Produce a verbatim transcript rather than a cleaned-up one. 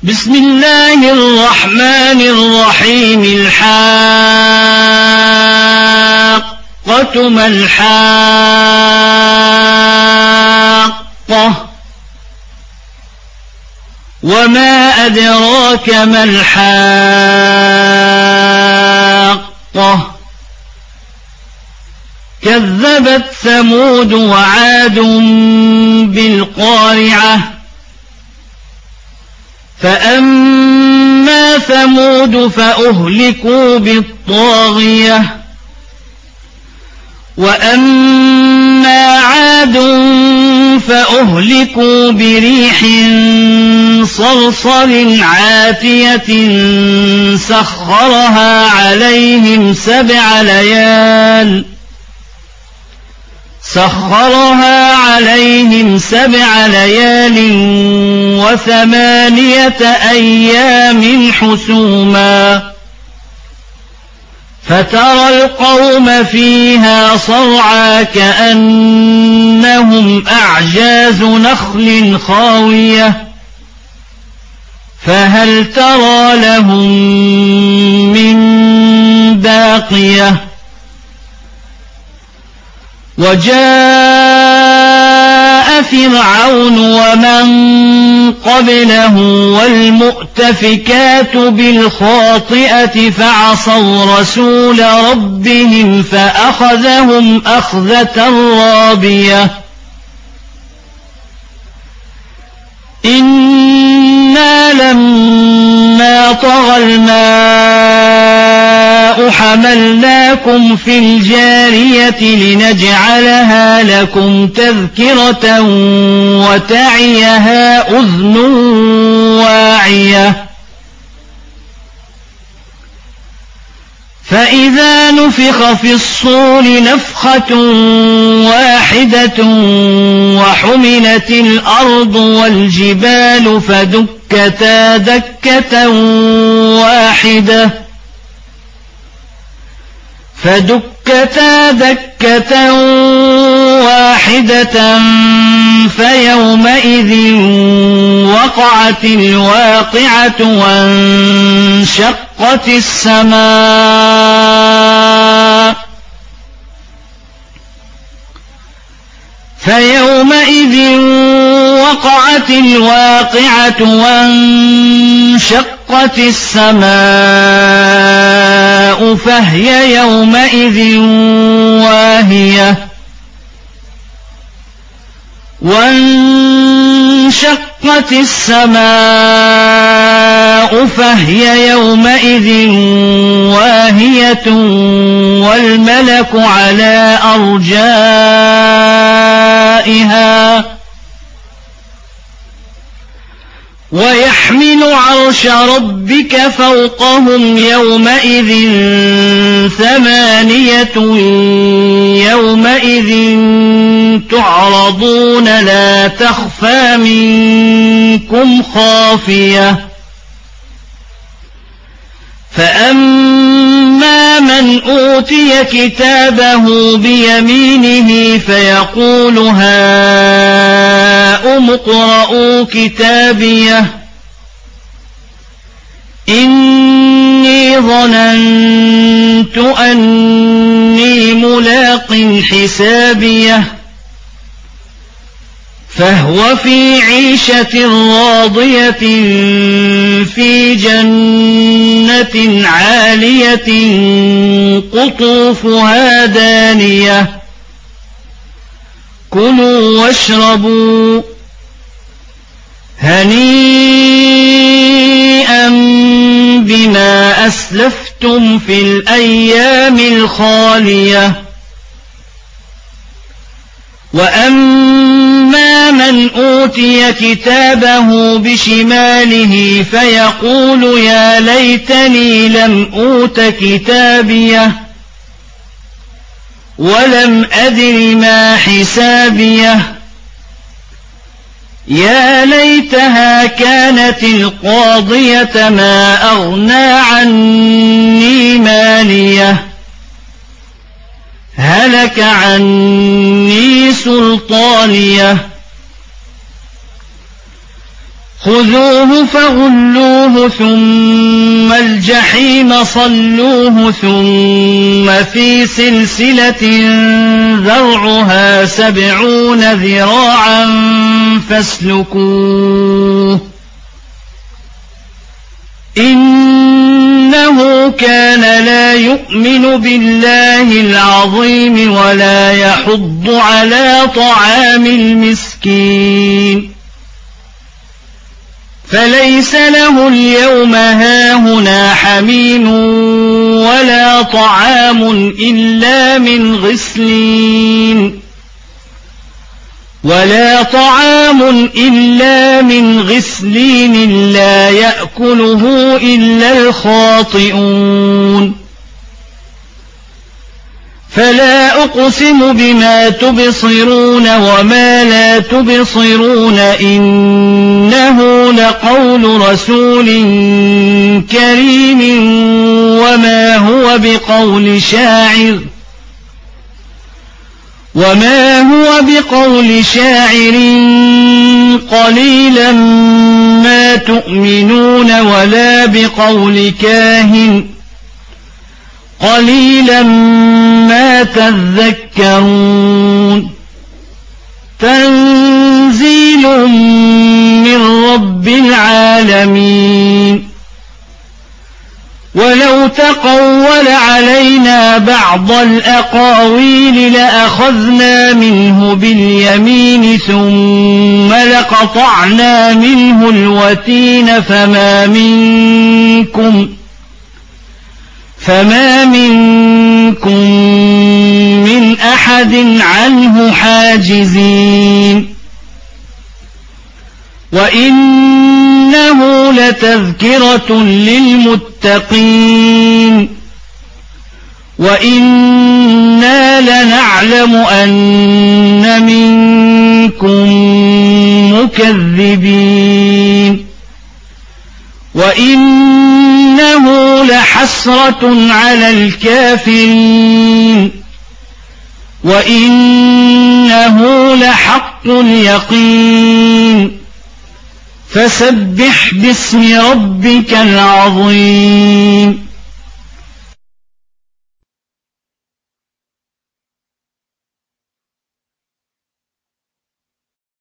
بسم الله الرحمن الرحيم. الحاقة ما الحاقة وما أدراك ما الحاقة كذبت ثمود وعاد بالقارعة فأما ثمود فأهلكوا بالطاغية وأما عاد فأهلكوا بريح صرصر عاتية سخرها عليهم سبع ليال سخرها عليهم سبع ليال وثمانية أيام حسوما فترى القوم فيها صرعى كأنهم أعجاز نخل خاوية فهل ترى لهم من باقية وجاء فرعون ومن قبله والمؤتفكات بالخاطئة فعصوا رسول ربهم فأخذهم أخذة رابية إنا لما طغى الماء حملناكم في الجارية لنجعلها لكم تذكرة وتعيها أذن واعية فإذا نفخ في الصور نفخة واحدة وحملت الأرض والجبال فدكتا دكة واحدة فدكتا دكة واحدة فيومئذ وقعت الواقعة وانشقت السماء فيومئذ وقعت الواقعة وانشقت السماء فهي يومئذ واهية وانشقت السماء فهي يومئذ واهية والملك على أرجائها ويحمل عرش ربك فوقهم يومئذ ثمانية يومئذ تعرضون لا تخفى منكم خافية فأما من أوتي كتابه بيمينه فيقول هاؤم اقرءوا كتابيه إني ظننت أني ملاق حسابيه فهو في عيشة راضية في جنة عالية قطوفها دانية كلوا واشربوا هنيئا بما أسلفتم في الأيام الخالية وأما من أوتي كتابه بشماله فيقول يا ليتني لم أوت كتابيه ولم أدر ما حسابيه يا ليتها كانت القاضية ما أغنى عني ماليه هلك عني سلطانيه خذوه فغلوه ثم الجحيم صلوه ثم في سلسلة ذرعها سبعون ذراعا فاسلكوه إنه كان لا يؤمن بالله العظيم ولا يحض على طعام المسكين فليس له اليوم هاهنا حميم ولا طعام إلا من غسلين ولا طعام إلا من غسلين لا يأكله إلا الخاطئون فلا أقسم بما تبصرون وما لا تبصرون إنه لقول رسول كريم وما هو بقول شاعر وما هو بقول شاعر قليلا ما تؤمنون ولا بقول كاهن قليلا ما تذكرون تنزيل من رب العالمين ولو تقول علينا بعض الأقاويل لأخذنا منه باليمين ثم لقطعنا منه الوتين فما منكم فما منكم من أحد عنه حاجزين وإنه لتذكرة للمتقين وإنا لنعلم أن منكم مكذبين وإنه لحسرة على الكافرين وإنه لحق اليقين فسبح باسم ربك العظيم